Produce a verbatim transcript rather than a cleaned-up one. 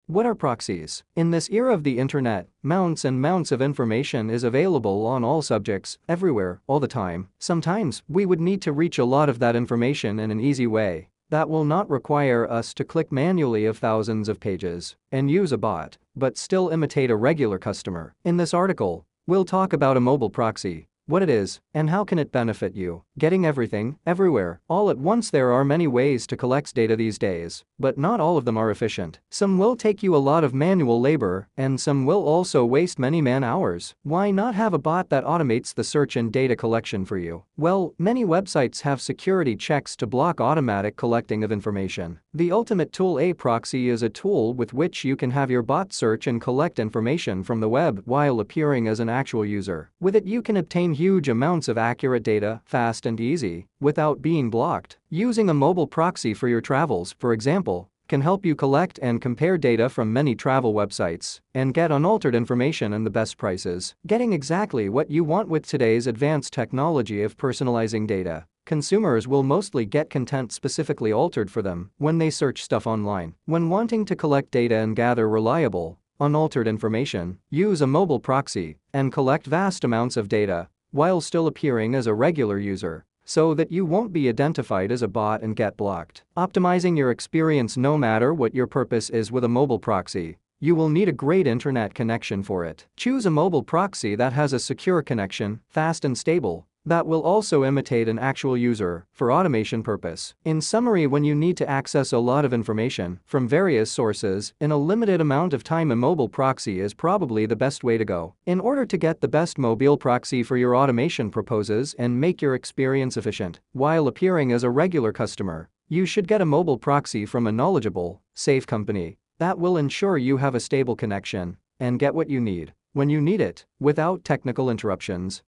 What are proxies? In this era of the internet, mounts and mounts of information is available on all subjects, everywhere, all the time. Sometimes, we would need to reach a lot of that information in an easy way that will not require us to click manually of thousands of pages and use a bot, but still imitate a regular customer. In this article, we'll talk about a mobile proxy, what it is, and how can it benefit you. Getting everything, everywhere, all at once. There are many ways to collect data these days, but not all of them are efficient. Some will take you a lot of manual labor, and some will also waste many man-hours. Why not have a bot that automates the search and data collection for you? Well, many websites have security checks to block automatic collecting of information. The ultimate tool, a proxy, is a tool with which you can have your bot search and collect information from the web while appearing as an actual user. With it, you can obtain huge amounts of accurate data, fast and easy, without being blocked. Using a mobile proxy for your travels, for example, can help you collect and compare data from many travel websites and get unaltered information and the best prices. Getting exactly what you want. With today's advanced technology of personalizing data, consumers will mostly get content specifically altered for them when they search stuff online. When wanting to collect data and gather reliable, unaltered information, use a mobile proxy and collect vast amounts of data while still appearing as a regular user, so that you won't be identified as a bot and get blocked. Optimizing your experience. No matter what your purpose is with a mobile proxy, you will need a great internet connection for it. Choose a mobile proxy that has a secure connection, fast and stable, that will also imitate an actual user for automation purpose. In summary, when you need to access a lot of information from various sources in a limited amount of time, a mobile proxy is probably the best way to go. In order to get the best mobile proxy for your automation purposes and make your experience efficient while appearing as a regular customer, you should get a mobile proxy from a knowledgeable, safe company that will ensure you have a stable connection and get what you need when you need it without technical interruptions.